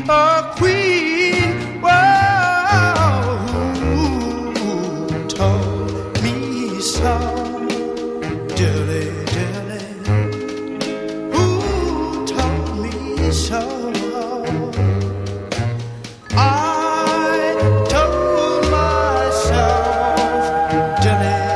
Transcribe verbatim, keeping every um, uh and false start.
a queen. Whoa, who told me so? Dilly, dilly, who told me so? I told myself, dilly.